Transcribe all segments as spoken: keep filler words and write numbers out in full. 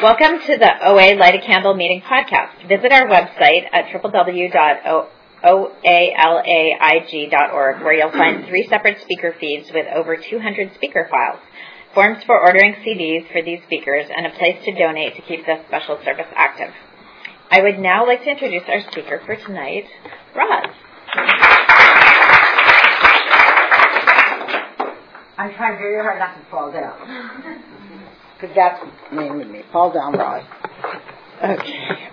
Welcome to the O A Light a Candle Meeting podcast. Visit our website at w w w dot o a laig dot org, where you'll find three separate speaker feeds with over two hundred speaker files, forms for ordering C Ds for these speakers, and a place to donate to keep this special service active. I would now like to introduce our speaker for tonight, Roz. I'm trying very hard not to fall down. Because that's the name of me. Fall down, Roz. Okay.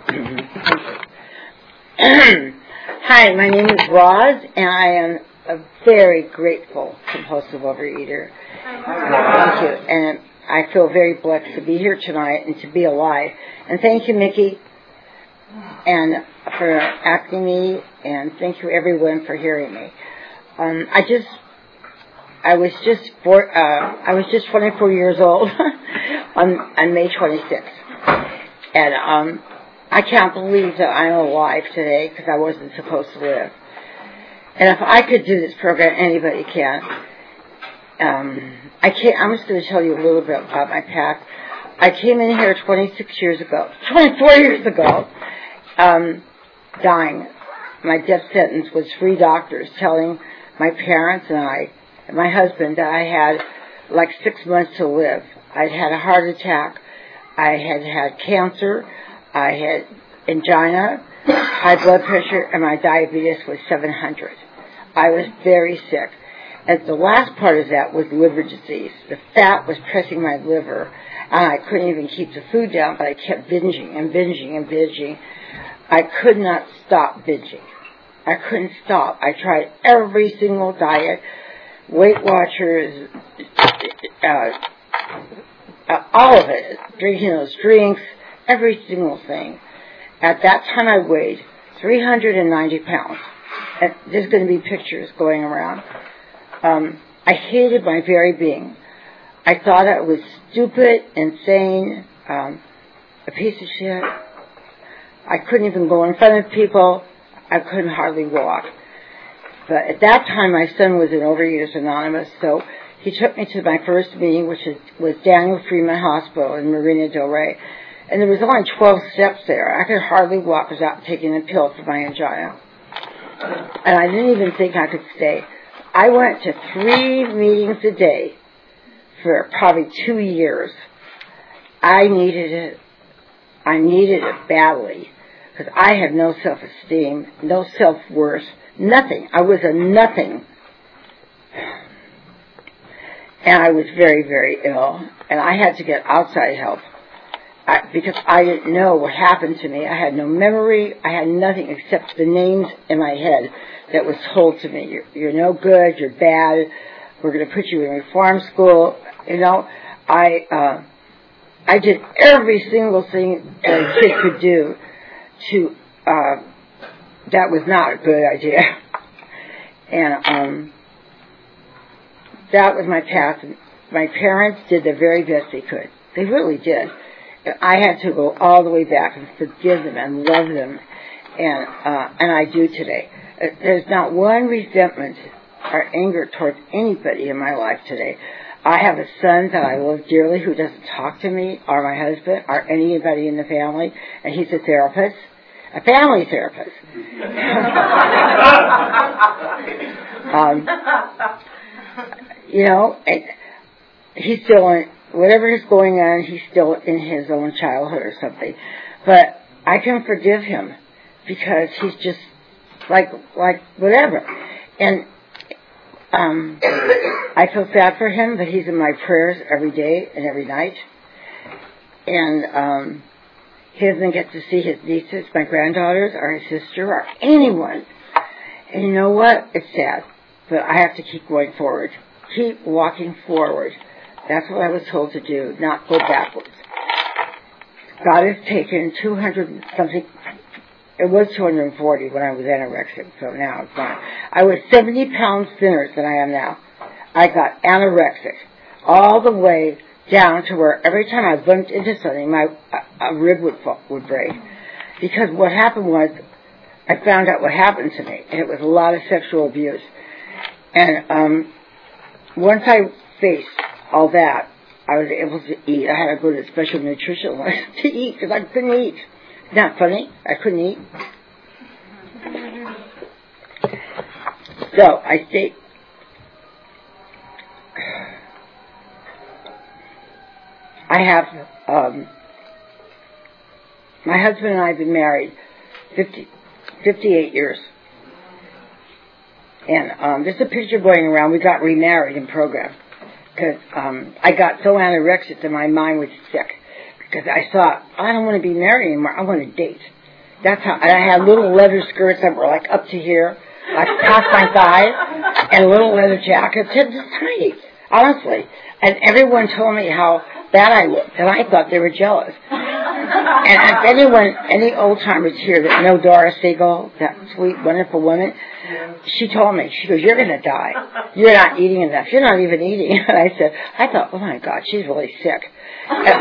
Hi, my name is Roz, and I am a very grateful compulsive overeater. Thank you. And I feel very blessed to be here tonight and to be alive. And thank you, Mickey, and for asking me, and thank you, everyone, for hearing me. Um, I just... I was just four, uh, I was just twenty-four years old on, on May twenty-sixth, and um, I can't believe that I'm alive today because I wasn't supposed to live. And if I could do this program, anybody can. Um, I can't. I'm just going to tell you a little bit about my past. I came in here twenty-six years ago, twenty-four years ago, um, dying. My death sentence was three doctors telling my parents and I. My husband, that I had like six months to live. I'd had a heart attack. I had had cancer. I had angina, high blood pressure, and my diabetes was seven hundred. I was very sick. And the last part of that was liver disease. The fat was pressing my liver, and I couldn't even keep the food down, but I kept binging and binging and binging. I could not stop binging. I couldn't stop. I tried every single diet. Weight Watchers, uh, uh, all of it, drinking those drinks, every single thing. At that time I weighed three hundred ninety pounds. And there's going to be pictures going around. Um, I hated my very being. I thought I was stupid, insane, um, a piece of shit. I couldn't even go in front of people. I couldn't hardly walk. But at that time, my son was in Overeaters Anonymous, so he took me to my first meeting, which is, was Daniel Freeman Hospital in Marina del Rey. And there was only twelve steps there. I could hardly walk without taking a pill for my angina. And I didn't even think I could stay. I went to three meetings a day for probably two years. I needed it. I needed it badly, because I had no self-esteem, no self-worth. Nothing. I was a nothing. And I was very, very ill. And I had to get outside help. I, because I didn't know what happened to me. I had no memory. I had nothing except the names in my head that was told to me. You're, you're no good. You're bad. We're going to put you in reform school. You know, I, uh, I did every single thing that a kid could do to, uh, that was not a good idea. And um, that was my path. My parents did the very best they could. They really did. And I had to go all the way back and forgive them and love them. And uh, and I do today. There's not one resentment or anger towards anybody in my life today. I have a son that I love dearly who doesn't talk to me or my husband or anybody in the family, and he's a therapist. A family therapist. um, you know, he's still in, whatever is going on, he's still in his own childhood or something. But I can forgive him because he's just like, like whatever. And um, I feel sad for him, but he's in my prayers every day and every night. And um, he doesn't get to see his nieces, my granddaughters, or his sister, or anyone. And you know what? It's sad. But I have to keep going forward. Keep walking forward. That's what I was told to do, not go backwards. God has taken two hundred something. It was two hundred forty when I was anorexic, so now it's gone. I was seventy pounds thinner than I am now. I got anorexic all the way down to where every time I bumped into something, my a, a rib would fall, would break. Because what happened was, I found out what happened to me, and it was a lot of sexual abuse. And um, once I faced all that, I was able to eat. I had to go to special nutritionist to eat because I couldn't eat. Isn't that funny? I couldn't eat. So I stayed. I have, um, my husband and I have been married fifty, fifty-eight years. And um, there's a picture going around. We got remarried in program because um, I got so anorexic that my mind was sick. Because I thought, I don't want to be married anymore. I want to date. That's how. And I had little leather skirts that were like up to here, like past my thighs, and little leather jackets. It was tiny, honestly. And everyone told me how bad I looked, and I thought they were jealous. And if anyone, any old timers here that know Doris Siegel, that sweet, wonderful woman, she told me, she goes, "You're going to die. You're not eating enough. You're not even eating." And I said, I thought, oh my God, she's really sick. And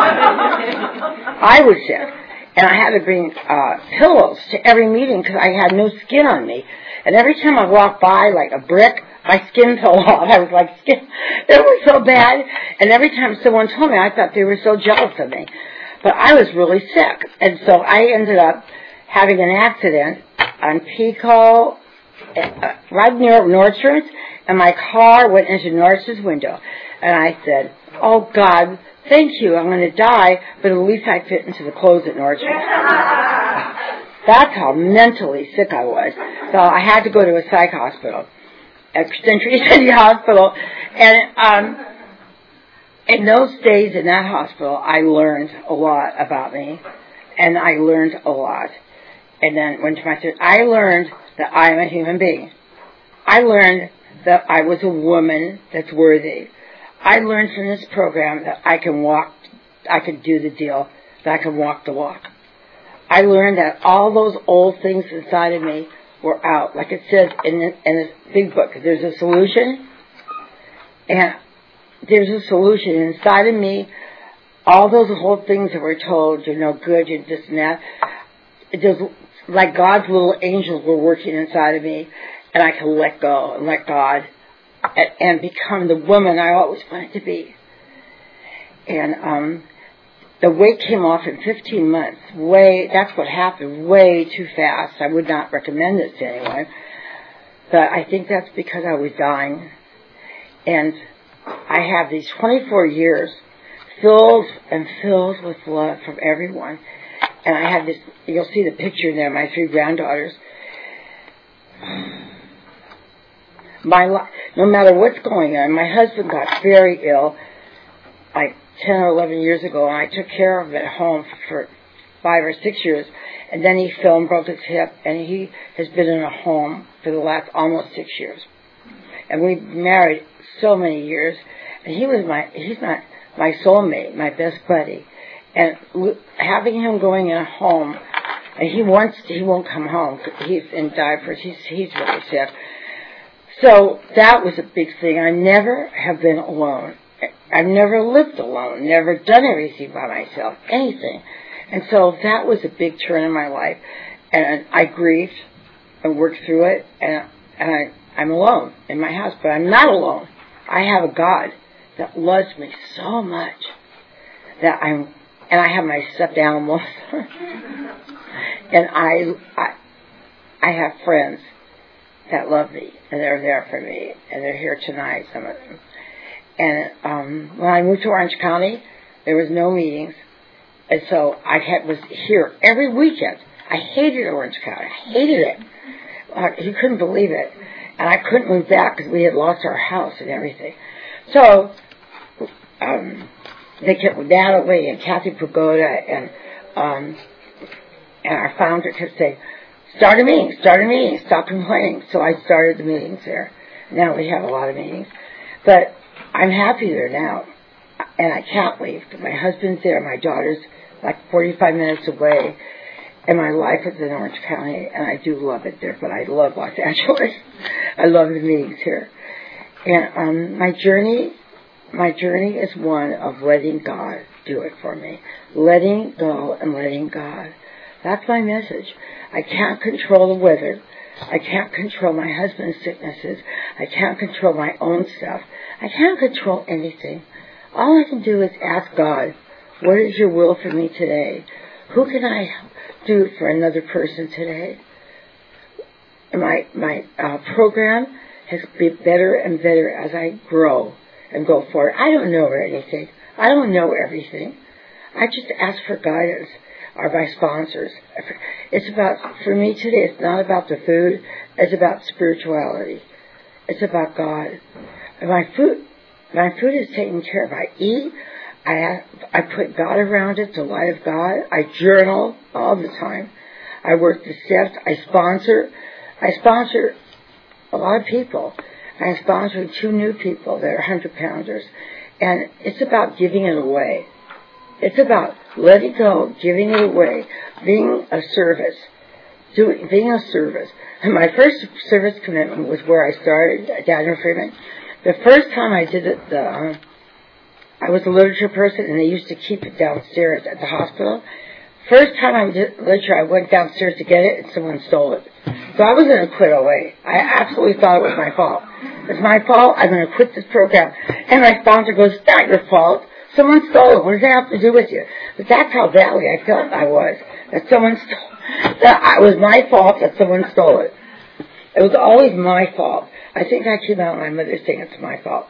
I was sick. And I had to bring uh, pillows to every meeting because I had no skin on me. And every time I walked by like a brick, my skin fell off. I was like, skin. It was so bad. And every time someone told me, I thought they were so jealous of me. But I was really sick. And so I ended up having an accident on Pico, uh, right near Nordstrom's, and my car went into Nordstrom's window. And I said, oh, God, thank you. I'm going to die, but at least I fit into the clothes at Nordstrom's. That's how mentally sick I was. So I had to go to a psych hospital, at Century City Hospital. And um, in those days in that hospital, I learned a lot about me. And I learned a lot. And then went to my sister. I learned that I am a human being. I learned that I was a woman that's worthy. I learned from this program that I can walk, I can do the deal, that I can walk the walk. I learned that all those old things inside of me were out. Like it says in, the, in this big book, there's a solution, and there's a solution inside of me. All those old things that were told, you're no good, you're this and that, it just, like God's little angels were working inside of me, and I can let go and let God and, and become the woman I always wanted to be. And um, the weight came off in fifteen months. Way, that's what happened, way too fast. I would not recommend this to anyone. But I think that's because I was dying. And I have these twenty-four years filled and filled with love from everyone. And I have this, you'll see the picture there, my three granddaughters. My life, no matter what's going on, my husband got very ill like ten or eleven years ago, and I took care of him at home for five or six years. And then he fell and broke his hip, and he has been in a home for the last almost six years. And we married so many years, and he was my, he's my, my soulmate, my best buddy. And having him going in a home, and he wants, he won't come home. He's in diapers. He's, he's really sick. So that was a big thing. I never have been alone. I've never lived alone, never done everything by myself, anything. And so that was a big turn in my life. And I grieved and worked through it, and, and I, I'm alone in my house, but I'm not alone. I have a God that loves me so much that I'm, and I have my stuffed animals, and I, I, I have friends that love me, and they're there for me, and they're here tonight, some of them. And um, when I moved to Orange County, there was no meetings, and so I had, was here every weekend. I hated Orange County. I hated it. Uh, you couldn't believe it. And I couldn't move back because we had lost our house and everything. So um, they kept Natalie and Kathy Pagoda and um, and our founder kept saying, start a meeting, start a meeting, stop complaining. So I started the meetings there. Now we have a lot of meetings. But I'm happy there now. And I can't leave. My husband's there. My daughter's like forty-five minutes away. And my life is in Orange County. And I do love it there. But I love Los Angeles. I love the meetings here. And um, my journey, my journey is one of letting God do it for me. Letting go and letting God. That's my message. I can't control the weather. I can't control my husband's sicknesses. I can't control my own stuff. I can't control anything. all I can do is ask God, what is your will for me today? Who can I do for another person today? My, my uh, program has been better and better as I grow and go forward. I don't know anything. I don't know everything. I just ask for guidance, or my sponsors. It's about, for me today, it's not about the food. It's about spirituality. It's about God. And my food, my food is taken care of. I eat. I have, I put God around it, the light of God. I journal all the time. I work the steps. I sponsor. I sponsor a lot of people. I sponsor two new people that are hundred pounders. And it's about giving it away. It's about letting go, giving it away, being a service, doing, being a service. And my first service commitment was where I started, Daniel Freeman. The first time I did it, the, um, I was a literature person, and they used to keep it downstairs at the hospital. First time I did literature, I went downstairs to get it, and someone stole it. So I was going to quit O A. I absolutely thought it was my fault. It's my fault. I'm going to quit this program. And my sponsor goes, it's not your fault. Someone stole it. What does that have to do with you? But that's how badly I felt I was. That someone stole that it was my fault that someone stole it. It was always my fault. I think I came out of my mother saying it's my fault.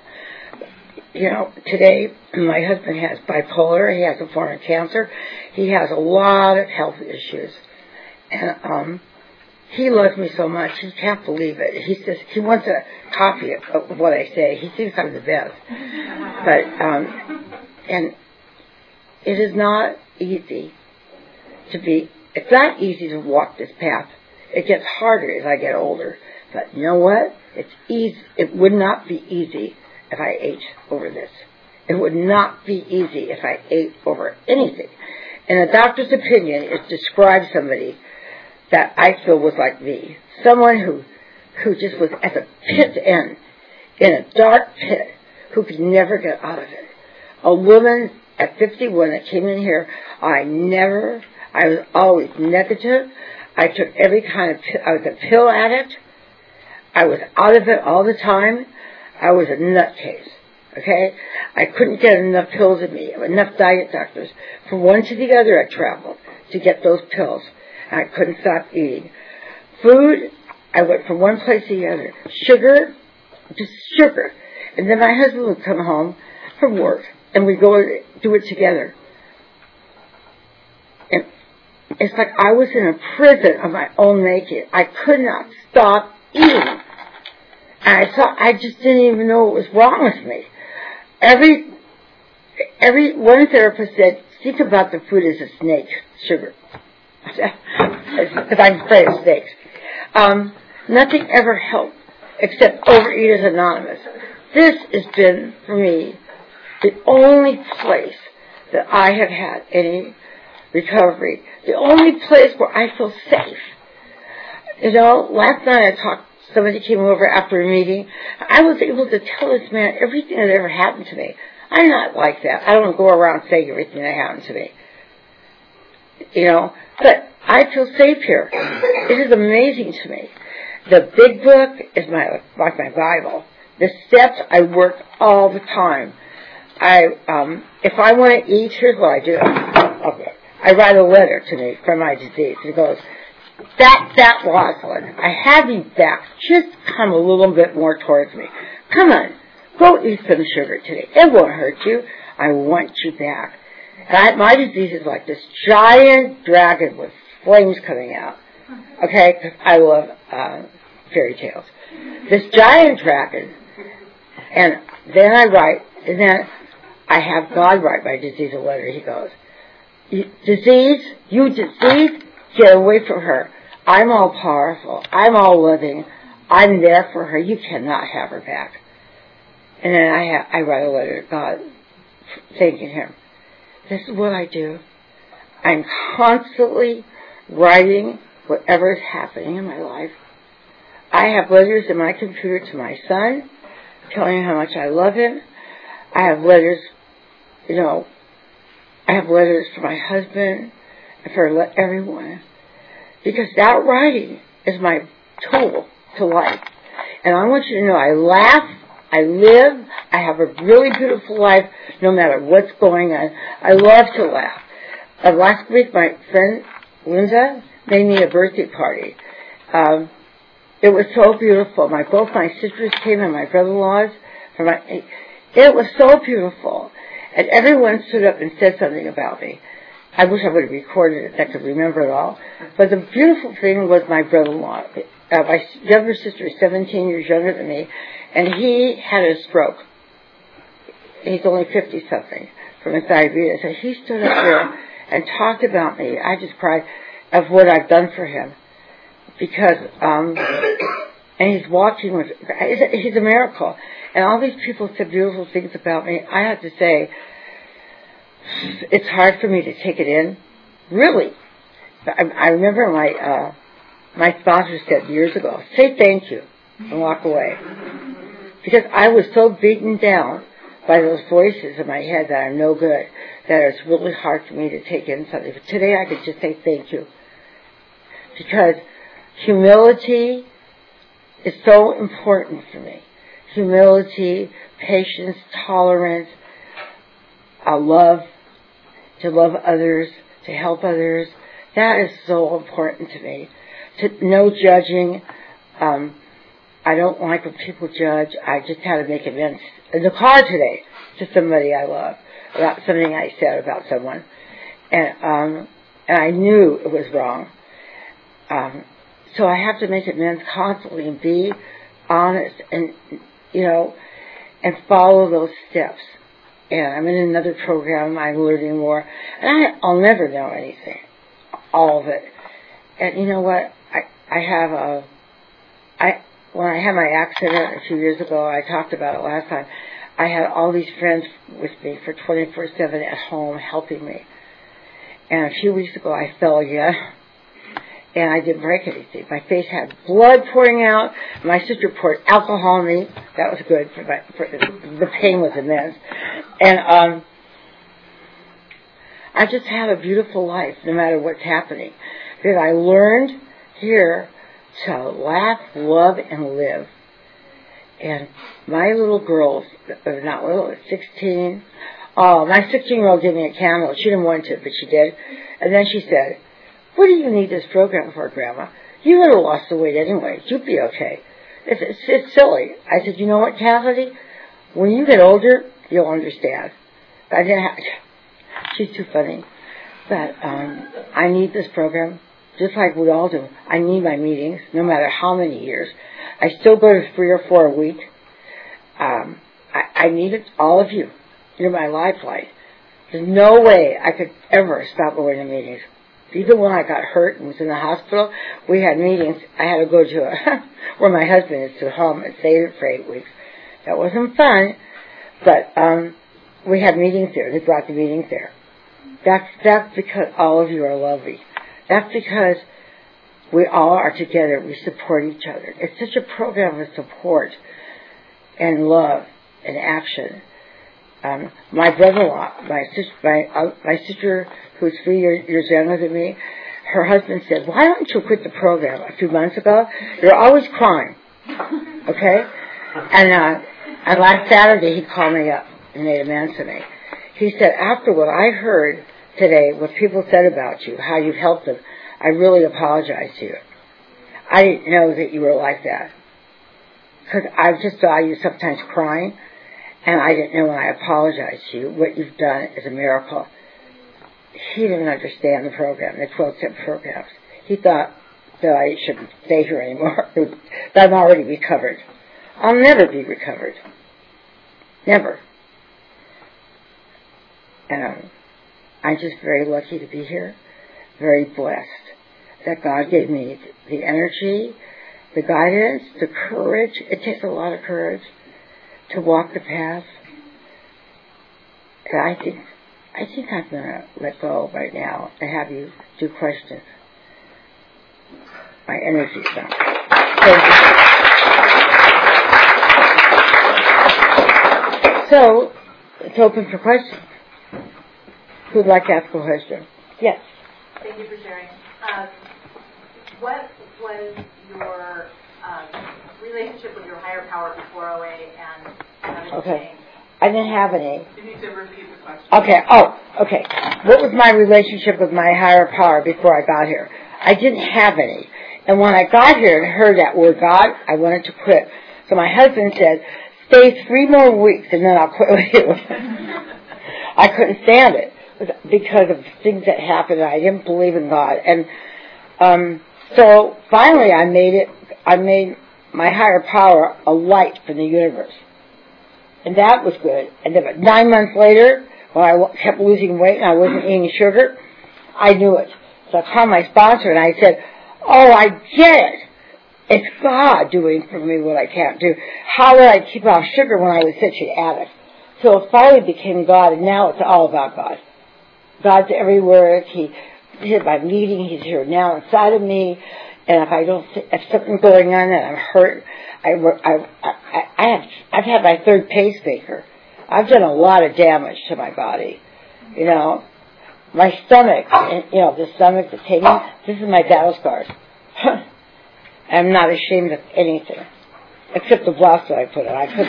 You know, today my husband has bipolar. He has a form of cancer. He has a lot of health issues. And um, he loves me so much. He can't believe it. He says he wants a copy of what I say. He thinks I'm the best. But um, and it is not easy to be. It's not easy to walk this path. It gets harder as I get older. But you know what? It's easy. It would not be easy if I ate over this. It would not be easy if I ate over anything. In a doctor's opinion, it describes somebody that I feel was like me. Someone who, who just was at the pit's end, in a dark pit, who could never get out of it. A woman at fifty-one that came in here, I never, I was always negative. I took every kind of, I was a pill addict. I was out of it all the time. I was a nutcase, okay? I couldn't get enough pills in me, enough diet doctors. From one to the other, I traveled to get those pills. And I couldn't stop eating. Food, I went from one place to the other. Sugar, just sugar. And then my husband would come home from work, and we'd go do it together. And it's like I was in a prison of my own making. I could not stop eating. And I thought, I just didn't even know what was wrong with me. Every, every, one therapist said, think about the food as a snake, sugar. Because I'm afraid of snakes. Um, nothing ever helped except Overeaters Anonymous. This has been, for me, the only place that I have had any recovery. The only place where I feel safe. You know, last night I talked, somebody came over after a meeting. I was able to tell this man everything that ever happened to me. I'm not like that. I don't go around saying everything that happened to me. You know, but I feel safe here. It is amazing to me. The big book is my like my Bible. The steps I work all the time. I um, if I want to eat, here's what I do. Okay. I write a letter to me from my disease. It goes, that that Rosalind, I have you back. Just come a little bit more towards me. Come on, go eat some sugar today. It won't hurt you. I want you back. And I, my disease is like this giant dragon with flames coming out. Okay, because I love uh, fairy tales. This giant dragon, and then I write, and then I have God write my disease a letter. He goes, disease, you disease, get away from her. I'm all powerful. I'm all loving. I'm there for her. You cannot have her back. And then I have, I write a letter to God, thanking Him. This is what I do. I'm constantly writing whatever is happening in my life. I have letters in my computer to my son, telling him how much I love him. I have letters, you know, I have letters for my husband and for everyone. Because that writing is my tool to life. And I want you to know I laugh, I live. I have a really beautiful life no matter what's going on. I love to laugh. Uh, last week, my friend Linda made me a birthday party. Um, it was so beautiful. My both my sisters came and my brother-in-laws. For my, it was so beautiful. And everyone stood up and said something about me. I wish I would have recorded it. I could remember it all. But the beautiful thing was my brother-in-law. Uh, my younger sister is seventeen years younger than me, and he had a stroke. He's only fifty-something from his diabetes. And he stood up there and talked about me. I just cried of what I've done for him. Because, um, and he's walking with, he's a miracle. And all these people said beautiful things about me. I have to say, it's hard for me to take it in. Really. I, I remember my, uh, my sponsor said years ago, say thank you and walk away. Because I was so beaten down by those voices in my head that I'm no good, that it's really hard for me to take in something. But today I could just say thank you. Because humility is so important for me. Humility, patience, tolerance, uh, love, to love others, to help others. That is so important to me. To no judging. Um, I don't like when people judge. I just had to make amends in the car today to somebody I love about something I said about someone. And, um, and I knew it was wrong. Um, so I have to make amends constantly and be honest and, you know, and follow those steps. And I'm in another program. I'm learning more. And I, I'll never know anything. All of it. And you know what? I, I have a, I, when I had my accident a few years ago, I talked about it last time, I had all these friends with me for twenty-four seven at home helping me. And a few weeks ago I fell again. And I didn't break anything. My face had blood pouring out. My sister poured alcohol on me. That was good. For my, for, the pain was immense. And um, I just had a beautiful life, no matter what's happening. Because I learned here to laugh, love, and live. And my little girls, not little, sixteen. Oh, my sixteen-year-old gave me a candle. She didn't want to, but she did. And then she said, what do you need this program for, Grandma? You would have lost the weight anyway. You'd be okay. It's, it's, it's silly. I said, you know what, Cassidy? When you get older, you'll understand. I didn't have, she's too funny. But um, I need this program, just like we all do. I need my meetings, no matter how many years. I still go to three or four a week. Um, I, I need it, all of you. You're my lifeline. There's no way I could ever stop going to meetings. Even when I got hurt and was in the hospital, we had meetings. I had to go to a, where my husband is, to home and stay there for eight weeks. That wasn't fun, but um, we had meetings there. They brought the meetings there. That's, that's because all of you are lovely. That's because we all are together. We support each other. It's such a program of support and love and action. Um, my brother-in-law, my sister, my, uh, my sister, who's three years, years younger than me, her husband said, why don't you quit the program a few months ago? You're always crying. Okay? And, uh, and last Saturday he called me up and made amends to me. He said, after what I heard today, what people said about you, how you've helped them, I really apologize to you. I didn't know that you were like that. Because I just saw you sometimes crying. And I didn't know when I apologized to you. What you've done is a miracle. He didn't understand the program, the twelve-step programs. He thought that I shouldn't stay here anymore, that I'm already recovered. I'll never be recovered. Never. And um, I'm just very lucky to be here, very blessed that God gave me the energy, the guidance, the courage. It takes a lot of courage to walk the path. And I think I think I'm going to let go right now and have you do questions. My energy's down. So, it's open for questions. Who'd like to ask a question? Yes. Thank you for sharing. Um, what was your um, relationship with your higher power before O A and how did it Okay. change? I didn't have any. You need to repeat the question. Okay. Oh, okay. What was my relationship with my higher power before I got here? I didn't have any. And when I got here and heard that word God, I wanted to quit. So my husband said, stay three more weeks and then I'll quit with you. I couldn't stand it because of things that happened. I didn't believe in God. And um, so finally I made it, I made my higher power a light from the universe. And that was good. And then nine months later, when I kept losing weight and I wasn't eating sugar, I knew it. So I called my sponsor and I said, oh, I get it. It's God doing for me what I can't do. How did I keep off sugar when I was such an addict? So it finally became God, and now it's all about God. God's everywhere. He, he's by meeting. He's here now inside of me. And if I don't, if something's going on and I'm hurt, I, I, I, I have, I've had my third pacemaker. I've done a lot of damage to my body. You know, my stomach, you know, the stomach, the kidney, this is my battle scars. I'm not ashamed of anything. Except the blouse that I put on. I put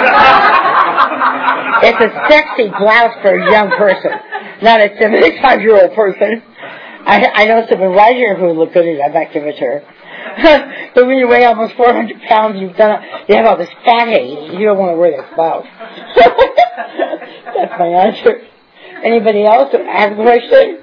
it It's a sexy blouse for a young person, not a seventy-five-year-old person. I, I know someone right here who would look good at it. I might give it to her. But when you weigh almost four hundred pounds, you've done, you have all this fat head, you don't want to wear this blouse. That's my answer. Anybody else have a question?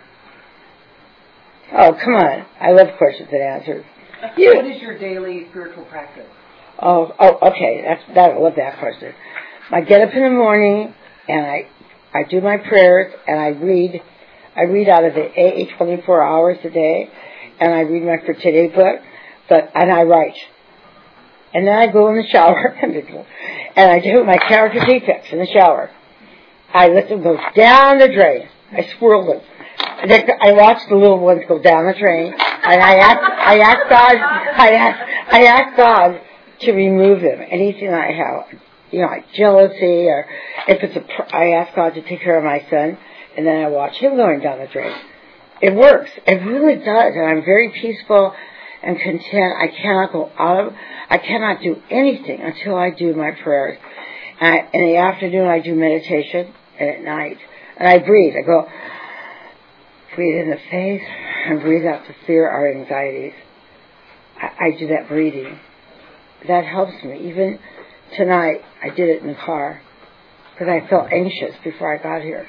Oh, come on. I love questions and answers. You. What is your daily spiritual practice? Oh, oh, okay. That's that. I love that question. I get up in the morning and I, I do my prayers and I read. I read out of the A A twenty-four hours a day, and I read my For Today book, but and I write. And then I go in the shower and I do my character defects in the shower. I let them go down the drain. I swirl them. I watch the little ones go down the drain, and I ask, I ask God, I ask, I ask God to remove them. Anything I have, you know, like jealousy, or if it's a, I ask God to take care of my son, and then I watch him going down the drain. It works. It really does, and I'm very peaceful and content. I cannot go out of, I cannot do anything until I do my prayers. And I, in the afternoon, I do meditation, and at night, and I breathe. I go. Breathe in the face and breathe out the fear or anxieties. I, I do that breathing. That helps me. Even tonight, I did it in the car because I felt anxious before I got here.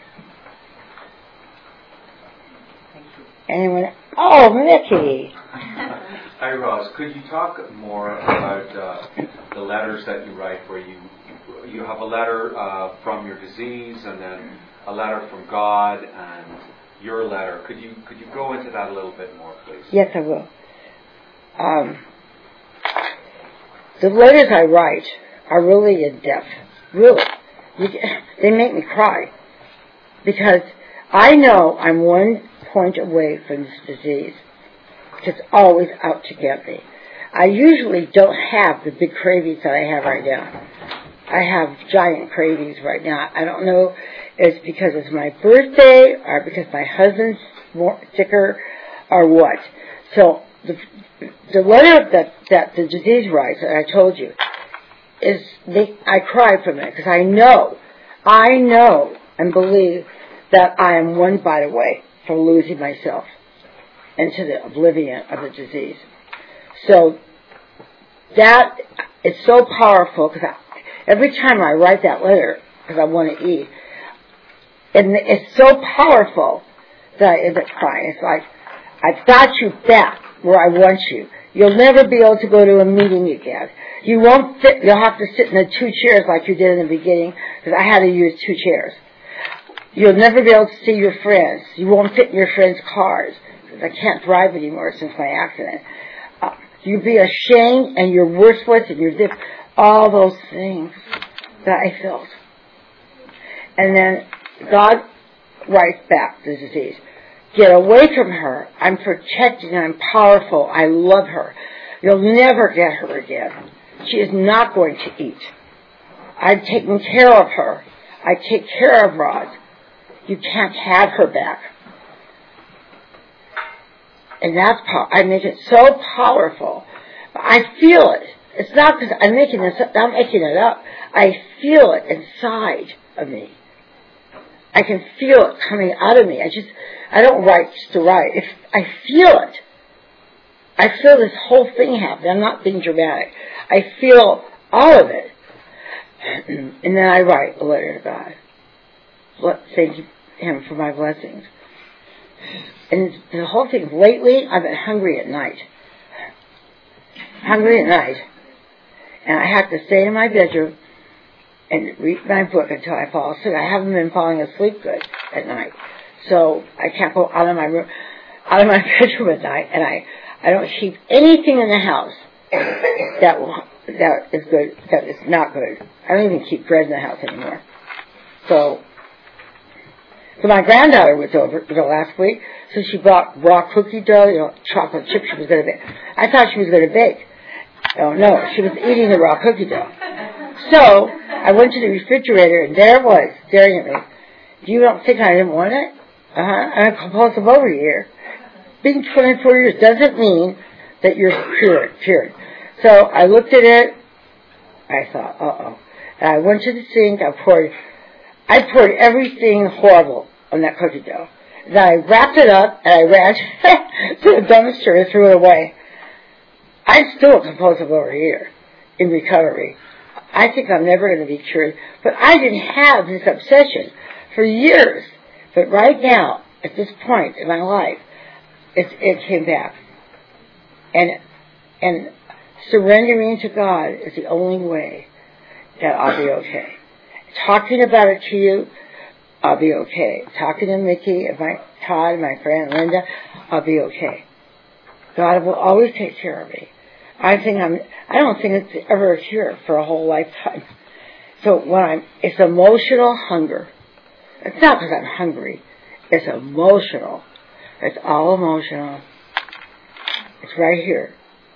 Thank you. Anyone? Oh, Mickey. Hi, Roz. Could you talk more about uh, the letters that you write, where you you have a letter uh, from your disease, and then a letter from God, and your letter. Could you could you go into that a little bit more, please? Yes, I will. Um, the letters I write are really in depth. Really. You, they make me cry. Because I know I'm one point away from this disease. It's always out to get me. I usually don't have the big cravings that I have right now. I have giant cravings right now. I don't know if it's because it's my birthday or because my husband's more sicker or what. So the, the letter that, that the disease writes that I told you is, they, I cry from it because I know, I know and believe that I am one bite away from losing myself into the oblivion of the disease. So that is so powerful because I, every time I write that letter, because I want to eat, and it's so powerful that I end up crying. It's like, I've got you back where I want you. You'll never be able to go to a meeting again. You won't fit, you'll have to sit in the two chairs like you did in the beginning, because I had to use two chairs. You'll never be able to see your friends. You won't fit in your friends' cars, because I can't drive anymore since my accident. Uh, you'll be ashamed, and you're worthless, and you're this, all those things that I felt. And then God writes back the disease. Get away from her. I'm protected and I'm powerful. I love her. You'll never get her again. She is not going to eat. I've taken care of her. I take care of Roz. You can't have her back. And that's power. I make it so powerful. I feel it. It's not because I'm making this up. I'm making it up. I feel it inside of me. I can feel it coming out of me. I just, I don't write just to write. If I feel it, I feel this whole thing happen. I'm not being dramatic. I feel all of it. And then I write a letter to God. Thank Him for my blessings. And the whole thing, lately, I've been hungry at night. Hungry at night. And I have to stay in my bedroom and read my book until I fall asleep. I haven't been falling asleep good at night. So I can't go out of my room, out of my bedroom at night, and I, I don't keep anything in the house that will, that is good, that is not good. I don't even keep bread in the house anymore. So, so my granddaughter was over, you know, last week, so she brought raw cookie dough, you know, chocolate chips she was going to bake. I thought she was going to bake. Oh, no, she was eating the raw cookie dough. So, I went to the refrigerator, and there it was, staring at me. You don't think I didn't want it? Uh-huh, I'm a compulsive overeater. Being twenty-four years doesn't mean that you're cured, cured. So, I looked at it, I thought, uh-oh. And I went to the sink, I poured, I poured everything horrible on that cookie dough. Then I wrapped it up, and I ran to the dumpster and threw it away. I'm still a compulsive overeater in recovery. I think I'm never going to be cured. But I didn't have this obsession for years. But right now, at this point in my life, it, it came back. And and surrendering to God is the only way that I'll be okay. Talking about it to you, I'll be okay. Talking to Mickey and my Todd, my friend Linda, I'll be okay. God will always take care of me. I think I'm, I don't think it's ever a cure for a whole lifetime. So when I'm, it's emotional hunger. It's not because I'm hungry. It's emotional. It's all emotional. It's right here.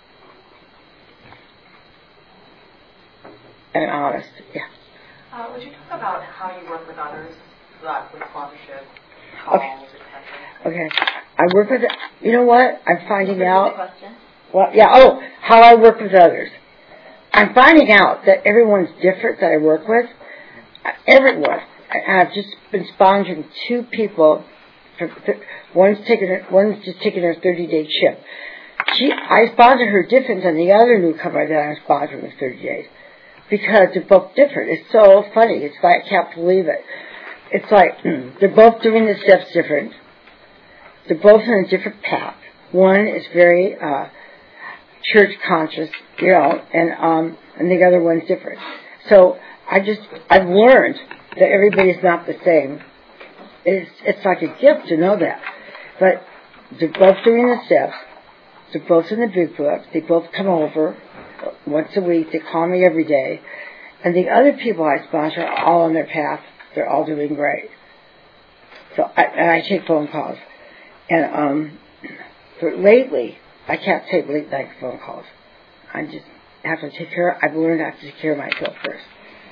And honest, yeah. Uh, would you talk about how you work with others, like with sponsorship, calls, Okay. et cetera? Okay. I work with, you know what? I'm finding out. Question? Well, yeah, oh, how I work with others. I'm finding out that everyone's different that I work with. Everyone. And I've just been sponsoring two people. For, one's taking, one's just taking her thirty-day chip. She, I sponsored her different than the other newcomer that I'm sponsoring with thirty days. Because they're both different. It's so funny. It's like, I can't believe it. It's like, they're both doing the steps different. They're both on a different path. One is very, uh, church conscious, you know, and um, and the other one's different. So I just I've learned that everybody's not the same. It's it's like a gift to know that. But they're both doing the steps. They're both in the big book. They both come over once a week. They call me every day. And the other people I sponsor are all on their path. They're all doing great. So I, and I take phone calls. And um, but lately. I can't take late night phone calls. I just have to take care. I've learned I have to take care of myself first.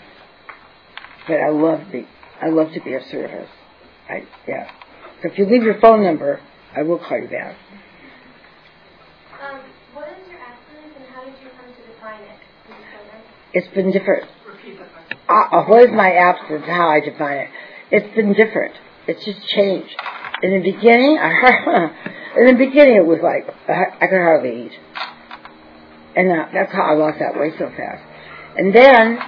But I love be. I love to be of service. I yeah. So if you leave your phone number, I will call you back. Um, what is your abstinence and how did you come to define it? It's been different. Repeat the question. Uh, what is my abstinence? How I define it? It's been different. It's just changed. In the beginning, I in the beginning it was like I, I could hardly eat, and uh, that's how I lost that weight so fast. And then,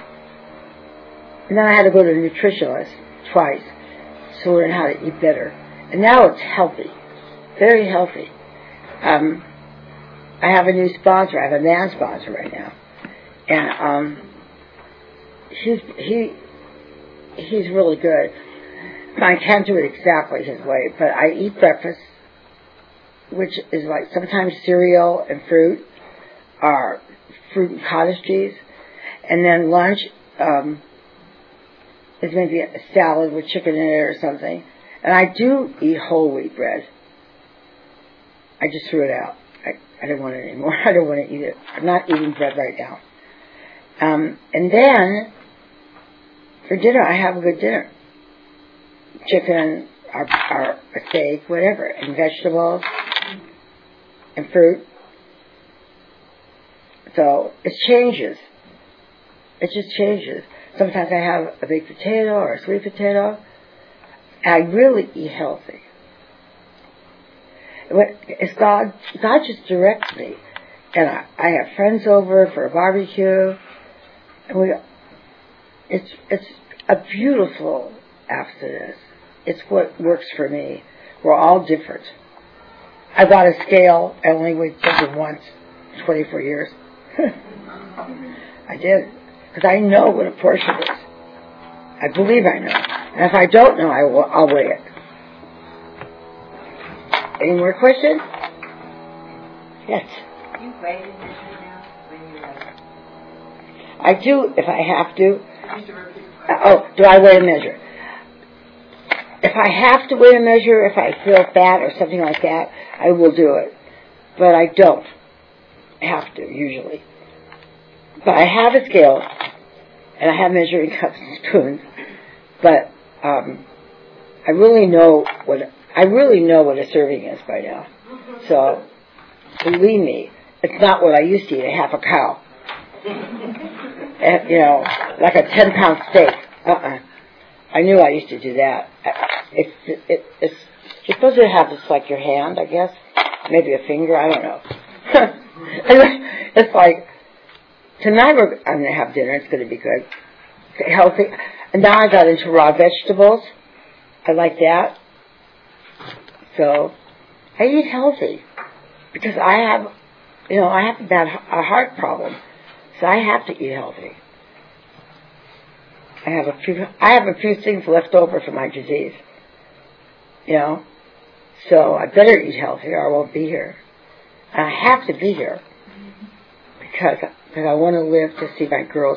and then I had to go to a nutritionist twice to learn how to eat better. And now it's healthy, very healthy. Um, I have a new sponsor. I have a man sponsor right now, and um, he's he he's really good. I can't do it exactly his way, but I eat breakfast, which is like sometimes cereal and fruit, or fruit and cottage cheese, and then lunch um, is maybe a salad with chicken in it or something. And I do eat whole wheat bread. I just threw it out. I, I don't want it anymore. I don't want to eat it. I'm not eating bread right now. Um, and then for dinner, I have a good dinner. Chicken, or, or a steak, whatever, and vegetables, and fruit. So it changes. It just changes. Sometimes I have a baked potato or a sweet potato. I really eat healthy. It's God, God just directs me. And I, I have friends over for a barbecue. And we, it's, it's a beautiful abstinence. It's what works for me. We're all different. I bought a scale. I only weighed something once in twenty-four years. I did. Because I know what a portion is. I believe I know. And if I don't know, I will, I'll weigh it. Any more questions? Yes. Do you weigh and measure now when you're uh, I do if I have to. used to repeat the Uh, question? oh, do I weigh and measure? If I have to weigh and measure, if I feel fat or something like that, I will do it. But I don't have to, usually. But I have a scale, and I have measuring cups and spoons. But um, I really know what I really know what a serving is by now. So believe me, it's not what I used to eat, a half a cow. And, you know, like a ten pound steak. Uh-uh. I knew I used to do that. It's it, it's you're supposed to have this like your hand, I guess, maybe a finger. I don't know. It's like tonight we're I'm gonna have dinner. It's gonna be good, healthy. And now I got into raw vegetables. I like that. So I eat healthy because I have, you know, I have a bad a heart problem, so I have to eat healthy. I have a few. I have a few things left over from my disease. You know, so I better eat healthy, or I won't be here. And I have to be here because because I want to live to see my girls.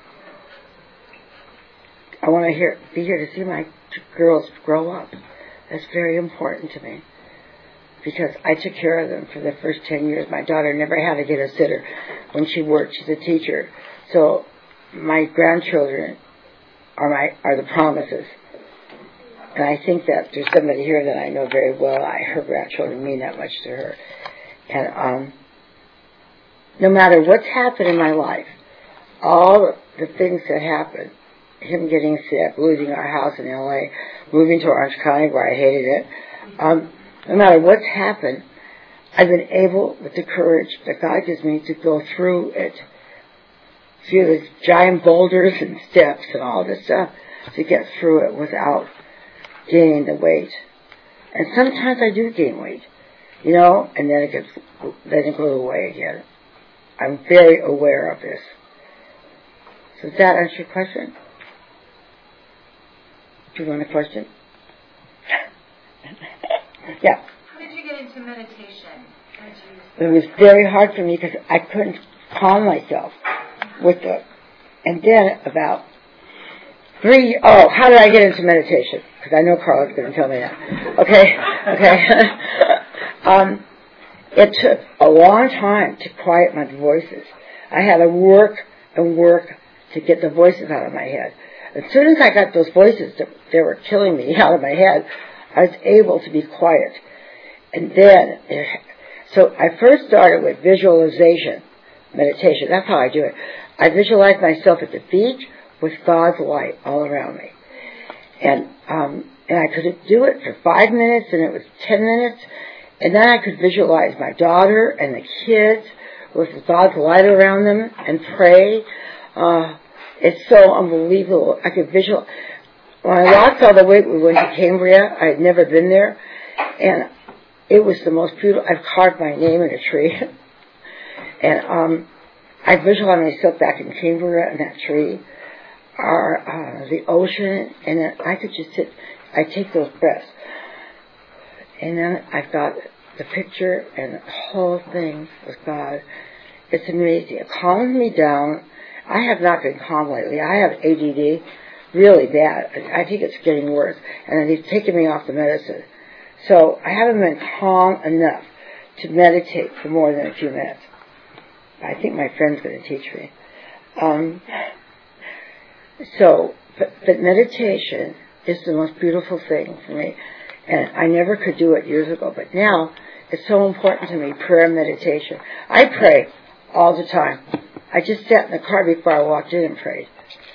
I want to hear, be here to see my girls grow up. That's very important to me because I took care of them for the first ten years. My daughter never had to get a sitter when she worked. She's a teacher, so my grandchildren are my are the promises. And I think that there's somebody here that I know very well. I, her grandchildren mean that much to her. And um, no matter what's happened in my life, all the things that happened, him getting sick, losing our house in L A, moving to Orange County where I hated it, um, no matter what's happened, I've been able, with the courage that God gives me, to go through it. See the giant boulders and steps and all this stuff to get through it without gaining the weight. And sometimes I do gain weight, you know, and then it gets, then it goes away again. I'm very aware of this. So does that answer your question? Do you want a question? Yeah. How did you get into meditation? How did you... It was very hard for me because I couldn't calm myself with the, and then about three, oh, how did I get into meditation? Because I know Carla's going to tell me that. Okay, okay. um, it took a long time to quiet my voices. I had to work and work to get the voices out of my head. As soon as I got those voices that they were killing me out of my head, I was able to be quiet. And then, so I first started with visualization, meditation. That's how I do it. I visualize myself at the beach with God's light all around me. And um, and I could do it for five minutes, and it was ten minutes. And then I could visualize my daughter and the kids with God's light around them and pray. Uh, it's so unbelievable. I could visualize. When I lost all the weight, we went to Cambria. I had never been there. And it was the most beautiful. I've carved my name in a tree. And um, I visualized myself back in Cambria in that tree, or uh, the ocean, and then I could just sit. I take those breaths, and then I've got the picture and the whole thing with God. It's amazing. It calms me down. I have not been calm lately. I have A D D, really bad. I think it's getting worse, and they've taken me off the medicine. So I haven't been calm enough to meditate for more than a few minutes. I think my friend's going to teach me. Um, so, but, but meditation is the most beautiful thing for me. And I never could do it years ago, but now it's so important to me, prayer and meditation. I pray all the time. I just sat in the car before I walked in and prayed.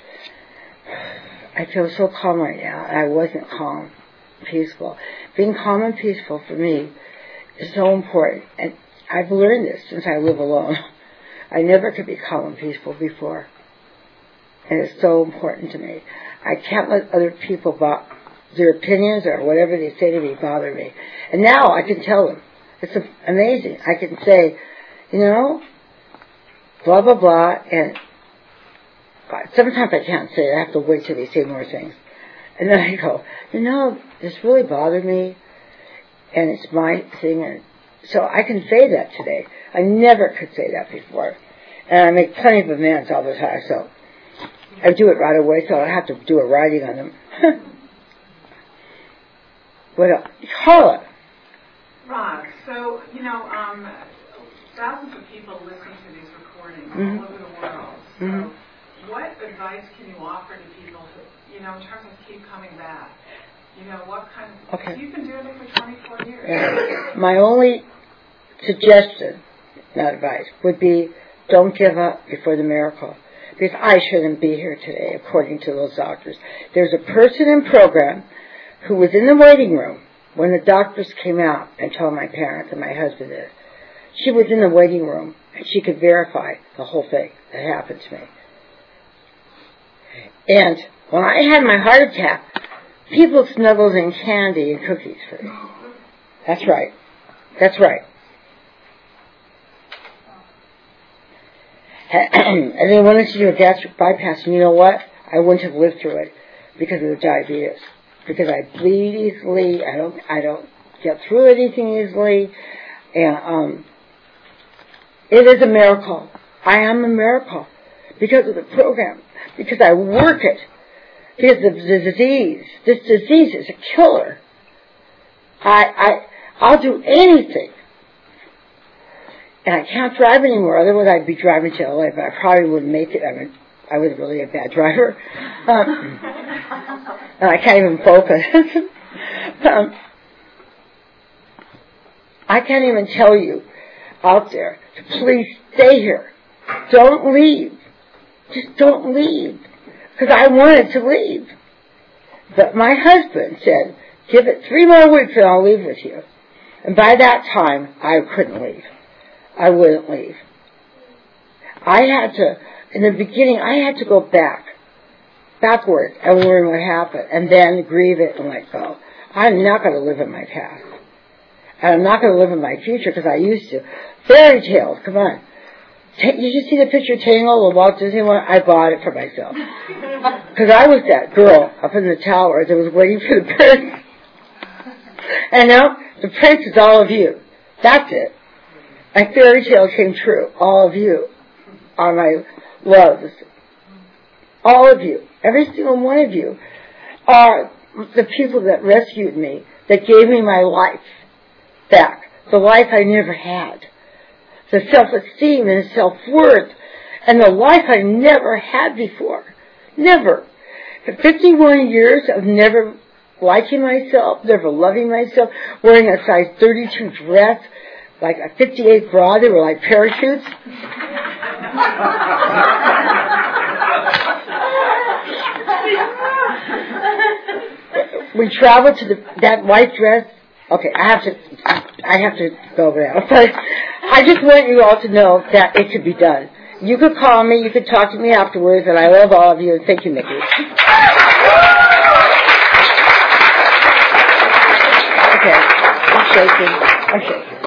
I feel so calm right now, and I wasn't calm, peaceful. Being calm and peaceful for me is so important, and I've learned this since I live alone. I never could be calm and peaceful before, and it's so important to me. I can't let other people, bo- their opinions or whatever they say to me, bother me. And now I can tell them. It's amazing. I can say, you know, blah, blah, blah, and sometimes I can't say it. I have to wait till they say more things. And then I go, you know, this really bothered me, and it's my thing. And so I can say that today. I never could say that before. And I make plenty of amends all the time, so I do it right away, so I don't have to do a writing on them. What else? Carla. Roz, so, you know, um, thousands of people listen to these recordings Mm-hmm. all over the world. So Mm-hmm. what advice can you offer to people, who, you know, in terms of keep coming back? You know, what kind of... Okay. You've been doing it for twenty-four years. Yeah. My only suggestion, not advice, would be don't give up before the miracle. Because I shouldn't be here today, according to those doctors. There's a person in program who was in the waiting room when the doctors came out and told my parents and my husband this. She was in the waiting room, and she could verify the whole thing that happened to me. And when I had my heart attack, people snuggled in candy and cookies for me. That's right. That's right. And they wanted to do a gastric bypass, and you know what? I wouldn't have lived through it because of the diabetes. Because I bleed easily, I don't, I don't get through anything easily, and um, it is a miracle. I am a miracle because of the program, because I work it, because of the disease. This disease is a killer. I, I, I'll do anything. And I can't drive anymore, otherwise I'd be driving to L A, but I probably wouldn't make it. I mean, I was really a bad driver. Um, and I can't even focus. um, I can't even tell you out there to please stay here. Don't leave. Just don't leave. Because I wanted to leave. But my husband said, give it three more weeks and I'll leave with you. And by that time, I couldn't leave. I wouldn't leave. I had to, in the beginning, I had to go back, backward, and learn what happened, and then grieve it and let go. I'm not going to live in my past. And I'm not going to live in my future because I used to. Fairy tales, come on. Did you see the picture Tangle, the Walt Disney one? I bought it for myself. Because I was that girl up in the tower that was waiting for the prince. And now, the prince is all of you. That's it. My fairy tale came true. All of you are my loves. All of you, every single one of you, are the people that rescued me, that gave me my life back, the life I never had, the self-esteem and self-worth, and the life I never had before. Never. For fifty-one years of never liking myself, never loving myself, wearing a size thirty-two dress, like a fifty-eight bra, they were like parachutes. We traveled to the, that white dress. Okay, I have to, I have to go now. But I just want you all to know that it could be done. You could call me, you could talk to me afterwards, and I love all of you, and thank you, Mickey. Okay, I'm shaking, I'm shaking.